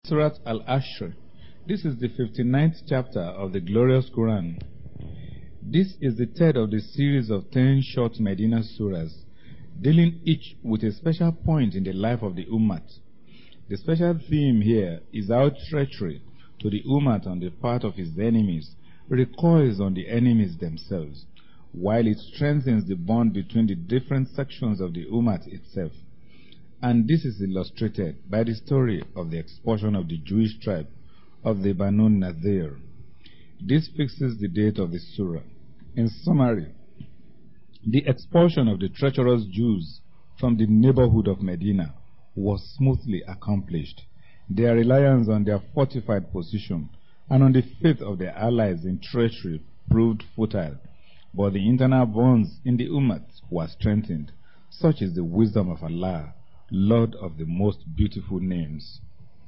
Surat Al-Ashr. This is the 59th chapter of the glorious Quran. This is the third of the series of 10 short Medina surahs, dealing each with a special point in the life of the Ummah. The special theme here is how treachery to the Ummah on the part of his enemies recoils on the enemies themselves, while it strengthens the bond between the different sections of the Ummah itself. And this is illustrated by the story of the expulsion of the Jewish tribe of the Banu Nadir. This fixes the date of the surah. In summary, the expulsion of the treacherous Jews from the neighborhood of Medina was smoothly accomplished. Their reliance on their fortified position and on the faith of their allies in treachery proved futile, but the internal bonds in the Ummah were strengthened. Such is the wisdom of Allah, Lord of the most beautiful names.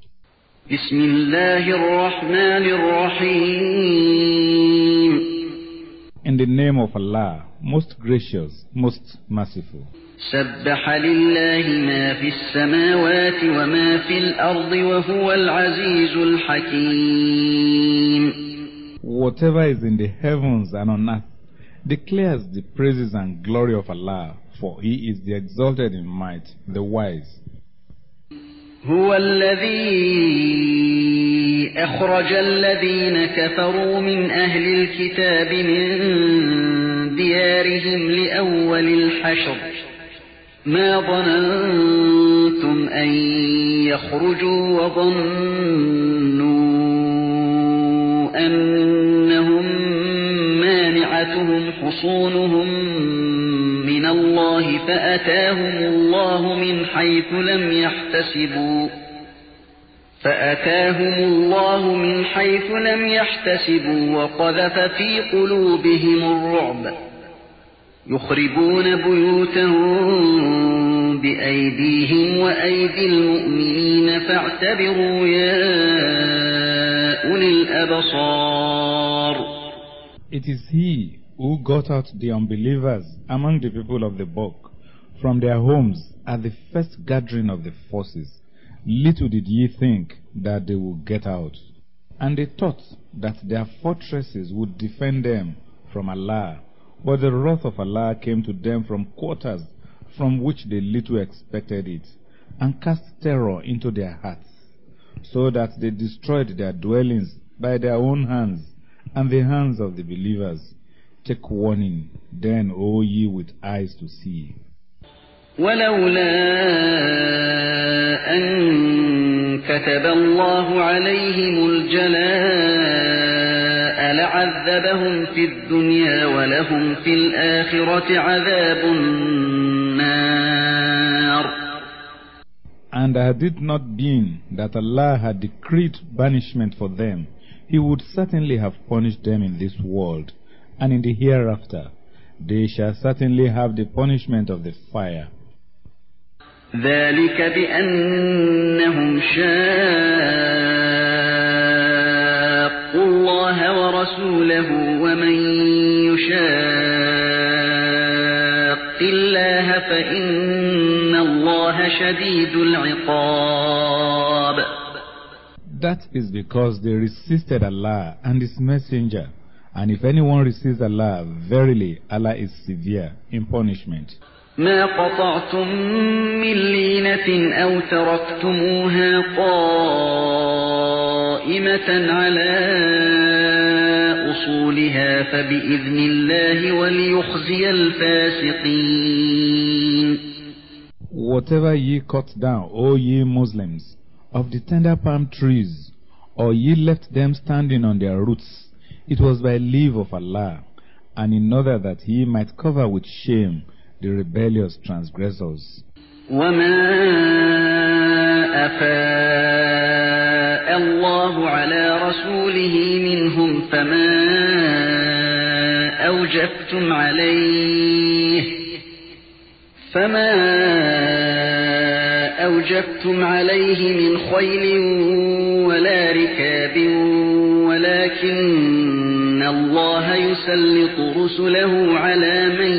In the name of Allah, most gracious, most merciful. سبح لله ما في السماوات وما في الأرض وهو العزيز الحكيم. Whatever is in the heavens and on earth declares the praises and glory of Allah, for He is the exalted in might, the wise. هو الذي أخرج الذين كفروا من أهل الكتاب من ديارهم لأول الحشر ما ظننتم أن يخرجوا وظنوا أنهم مانعتهم حصونهم من الله فأتاهم الله من حيث لم يحتسبوا وقذف في قلوبهم الرعب يخربون بيوتهم بأيديهم وأيدي المؤمنين فاعتبروا يا أولي الأبصار. It is He who got out the unbelievers among the people of the book from their homes at the first gathering of the forces. Little did ye think that they would get out. And they thought that their fortresses would defend them from Allah. But the wrath of Allah came to them from quarters from which they little expected it, and cast terror into their hearts, so that they destroyed their dwellings by their own hands and the hands of the believers. Take warning, then, O ye with eyes to see. ولولا أن كتب الله عليهم الجلاء لعذبهم في الدنيا ولهم في الآخرة عذاب النار. And had it not been that Allah had decreed banishment for them, He would certainly have punished them in this world, and in the hereafter they shall certainly have the punishment of the fire. ذلك بأنهم شاقوا الله ورسوله ومن يشاق الله فإن الله شديد العقاب. That is because they resisted Allah and His messenger, and if anyone resists Allah, verily Allah is severe in punishment. ما قطعتم من لينة أو تركتموها قائمة على أصولها فبإذن الله وليخزي الفاسقين. Whatever ye cut down, O ye Muslims, of the tender palm trees, or ye left them standing on their roots, it was by leave of Allah, and in order that He might cover with shame the rebellious transgressors. وما أفاء الله على رسوله منهم فما أوجفتم عليه من خيل ولا ركاب ولكن الله يسلط رسله على من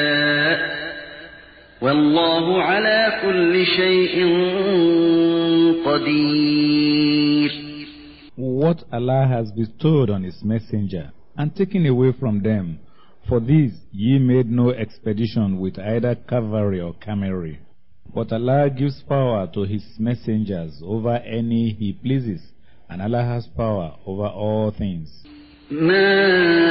يشاء والله على كل شيء قدير. What Allah has bestowed on His messenger and taken away from them, for this ye made no expedition with either cavalry or camelry. But Allah gives power to His messengers over any He pleases, and Allah has power over all things. ما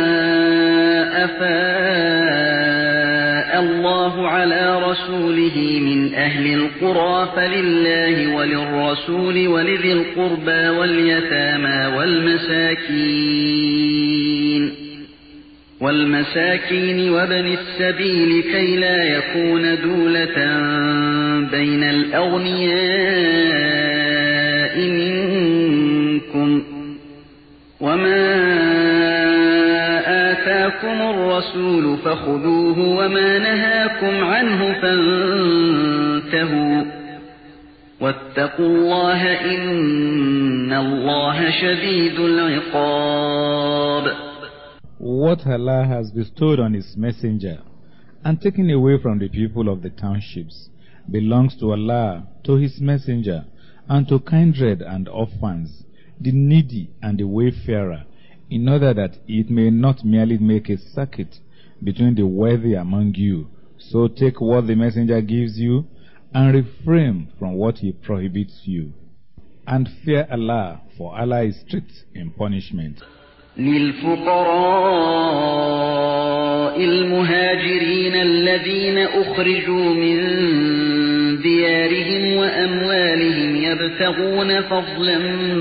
أفاء الله على رسوله من أهل القرى فلله وللرسول ولذي القربى واليتامى والمساكين وابن السبيل كي لا يكون دولة بين الأغنياء منكم. وما آتاكم الرسول فخذوه وما نهاكم عنه فانتهوا واتقوا الله إن الله شديد العقاب. What Allah has bestowed on His messenger and taken away from the people of the townships belongs to Allah, to His messenger, and to kindred and orphans, the needy and the wayfarer, in order that it may not merely make a circuit between the wealthy among you. So take what the messenger gives you and refrain from what he prohibits you. And fear Allah, for Allah is strict in punishment. للفقراء المهاجرين الذين أخرجوا من ديارهم وأموالهم يبتغون فضلا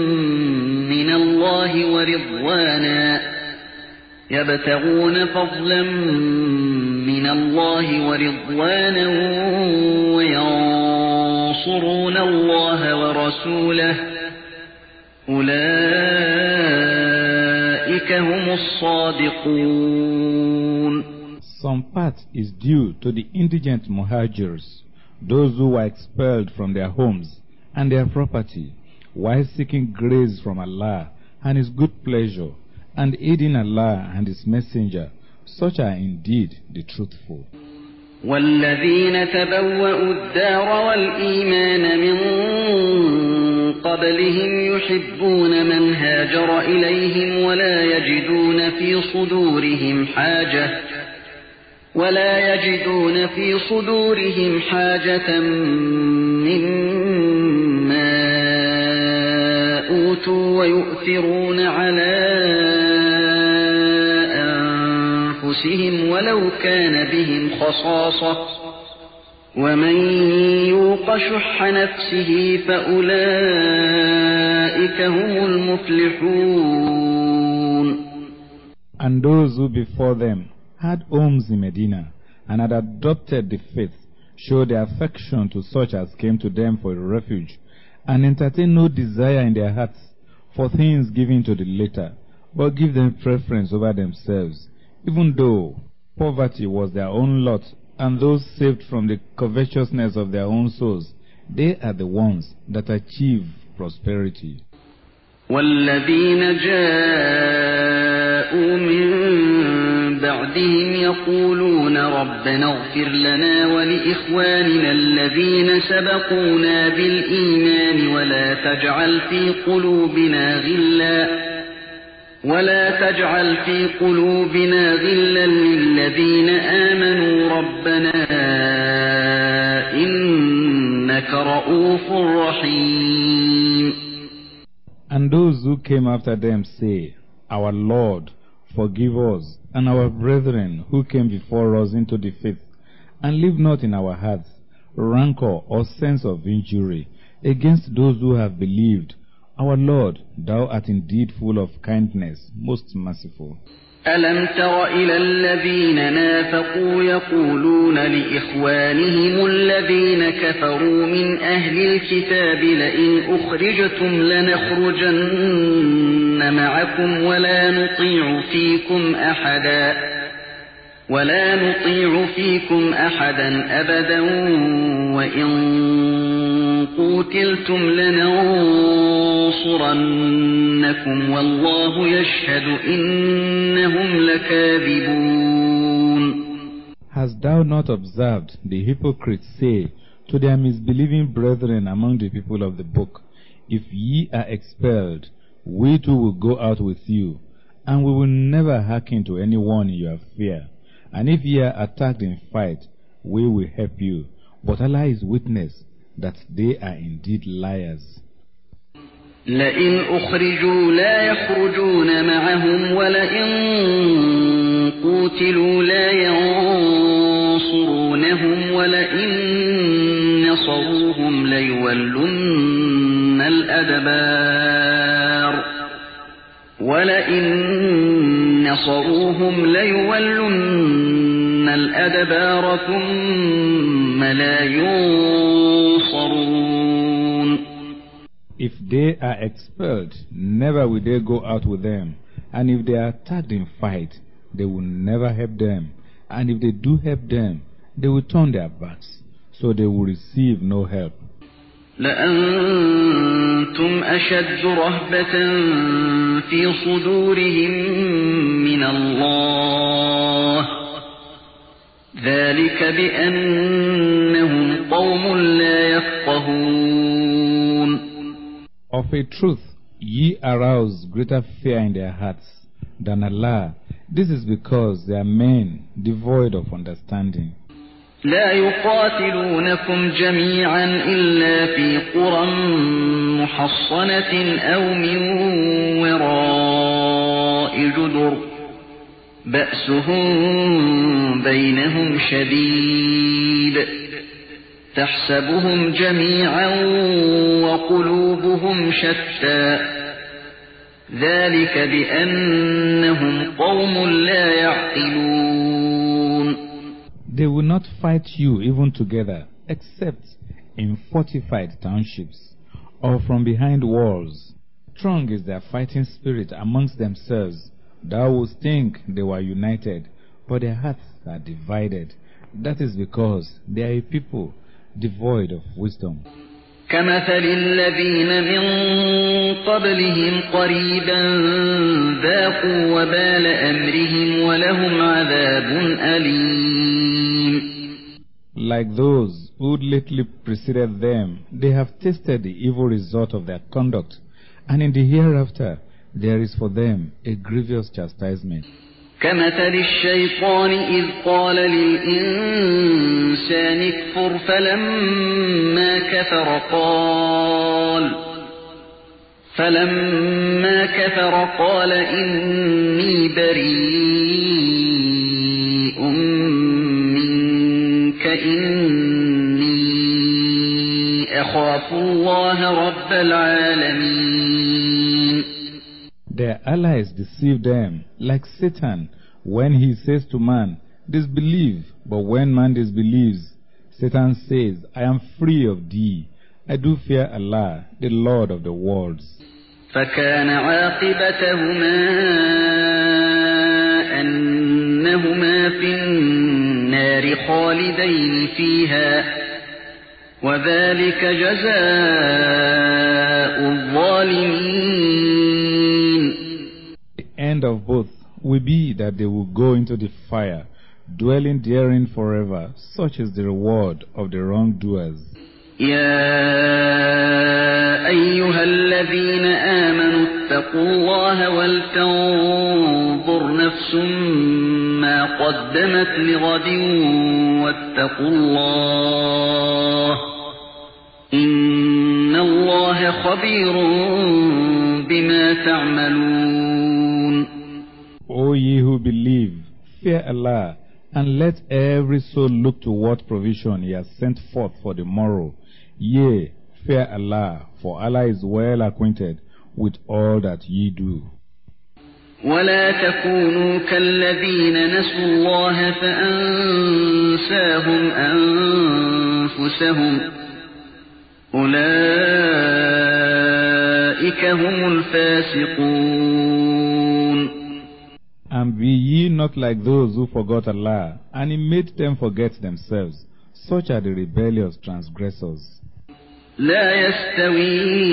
من الله ورضوانا وينصرون الله ورسوله أولئك هم الصادقون. Some part is due to the indigent muhajirs, those who were expelled from their homes and their property, while seeking grace from Allah and His good pleasure, and aiding Allah and His messenger. Such are indeed the truthful. والذين تبوأوا الدار والإيمان من قبلهم يحبون من هاجر إليهم ولا يجدون في صدورهم حاجة مما أوتوا ويؤثرون على أنفسهم ولو كان بهم خصاصة ومن يوق شح نفسه فأولئك هم المفلحون. And those who before them had homes in Medina and had adopted the faith showed their affection to such as came to them for refuge, and entertain no desire in their hearts for things given to the later, but give them preference over themselves, even though poverty was their own lot, and those saved from the covetousness of their own souls, they are the ones that achieve prosperity. والذين جاءوا من بعدهم يقولون ربنا اغفر لنا ولإخواننا الذين سبقونا بالإيمان ولا تجعل في قلوبنا غلا للذين آمنوا ربنا إنك رؤوف رحيم. And those who came after them say, Our Lord, forgive us and our brethren who came before us into the faith, and leave not in our hearts rancor or sense of injury against those who have believed. Our Lord, Thou art indeed full of kindness, most merciful. ألم تر إلى الذين نافقوا يقولون لإخوانهم الذين كفروا من أهل الكتاب لئن أخرجتم لنخرجن معكم ولا نطيع فيكم أحدا أبدا وإن قوتلتم لننصرنكم والله يشهد إنهم لكاذبون. Hast thou not observed the hypocrites say to their misbelieving brethren among the people of the book, if ye are expelled, we too will go out with you, and we will never hearken to any one in your fear. And if ye are attacked in fight, we will help you. But Allah is witness that they are indeed liars. لئن أخرجوا لا يخرجون معهم ولئن قوتلوا لا ينصرونهم ولئن نصروهم ليولن الأدبار ثم لا ينصرون. If they are expelled, never will they go out with them. And if they are attacked in fight, they will never help them. And if they do help them, they will turn their backs, so they will receive no help. لأنتم أشد رهبة في صدورهم من الله ذلك بأنهم قوم لا يفقهون. Of a truth, ye arouse greater fear in their hearts than Allah. This is because they are men devoid of understanding. لا يقاتلونكم جميعا إلا في قرى محصنة أو من وراء جدر بأسهم بينهم شديد تحسبهم جميعا وقلوبهم شتى ذلك بأنهم قوم لا يعقلون. They will not fight you even together, except in fortified townships, or from behind walls. Strong is their fighting spirit amongst themselves. Thou wouldst think they were united, but their hearts are divided. That is because they are a people devoid of wisdom. كمثل الذين من قبلهم قريبا ذاقوا وبال أمرهم ولهم عذاب أليم. Like those who lately preceded them, they have tasted the evil result of their conduct, and in the hereafter there is for them a grievous chastisement. كمثل الشيطان إذ قال للإنسان اكفر فلما كفر قال إني بريء منك إني أخاف الله رب العالمين. Their allies deceive them, like Satan, when he says to man, disbelieve, but when man disbelieves, Satan says, I am free of thee. I do fear Allah, the Lord of the worlds. فكان عاقبتهما أنهما في النار خالدين فيها وذلك جزاء الظالمين. The end of both will be that they will go into the fire, dwelling therein forever. Such is the reward of the wrongdoers. يا أيها الذين آمنوا اتقوا الله ولتنظر نفس ما قدمت لغد واتقوا الله إن الله خبير بما تعملون. O ye who believe, fear Allah, and let every soul look to what provision He has sent forth for the morrow. Yea, fear Allah, for Allah is well acquainted with all that ye do. ولا تكونوا كالذين نسوا الله فأنساهم أنفسهم أولئك هم الفاسقون. And be ye not like those who forgot Allah, and He made them forget themselves. Such are the rebellious transgressors. لا يستوي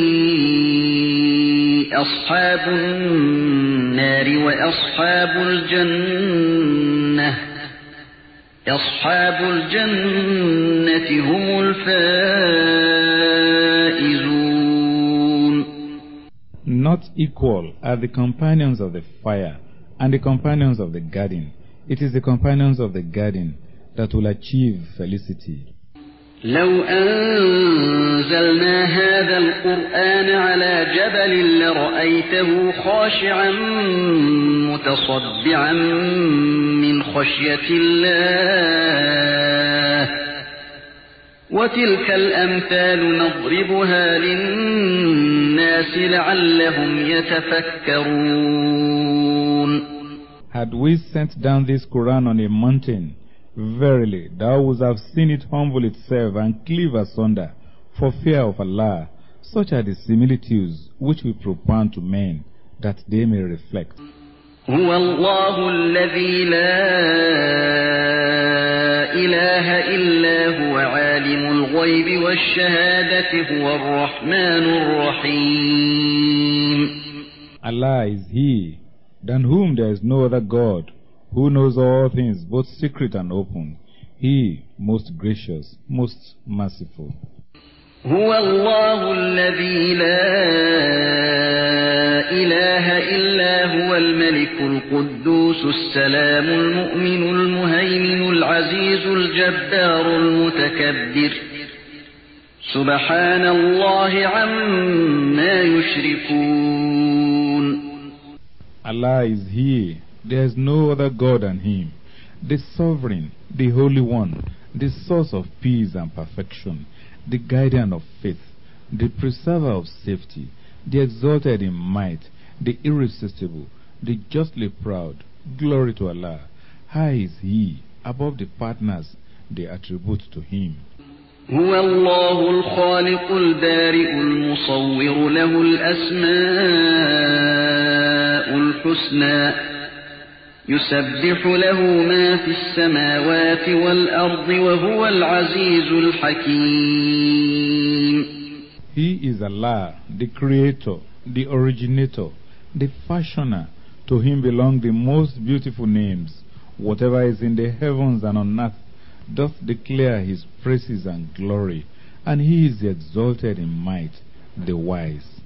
أصحاب النار وأصحاب الجنة أصحاب الجنة هم الفائزون. Not equal are the companions of the fire and the companions of the garden. It is the companions of the garden that will achieve felicity. لو أنزلنا هذا القرآن على جبل لرأيته خاشعا متصدعا من خشية الله وتلك الأمثال نضربها للناس لعلهم يتفكرون. Had we sent down this Quran on a mountain, verily thou wouldst have seen it humble itself and cleave asunder for fear of Allah. Such are the similitudes which we propound to men, that they may reflect. هو الله الذي لا إله إلا هو عالم الغيب والشهادة هو الرحمن الرحيم. Allah is He, than whom there is no other God, who knows all things, both secret and open. He, most gracious, most merciful. هو الله الذي لا إله إلا هو الملك القدوس السلام المؤمن المهيمن العزيز الجبار المتكبر سبحان الله عما يشركون. Allah is He, there is no other God than Him, the Sovereign, the Holy One, the source of peace and perfection, the guardian of faith, the preserver of safety, the exalted in might, the irresistible, the justly proud. Glory to Allah. High is He above the partners they attribute to Him. هو الله الخالق البارئ المصور له الأسماء الحسنى يسبح له ما في السماوات والأرض وهو العزيز الحكيم. He is Allah, the Creator, the Originator, the Fashioner. To Him belong the most beautiful names. Whatever is in the heavens and on earth doth declare His praises and glory, and He is exalted in might, the wise.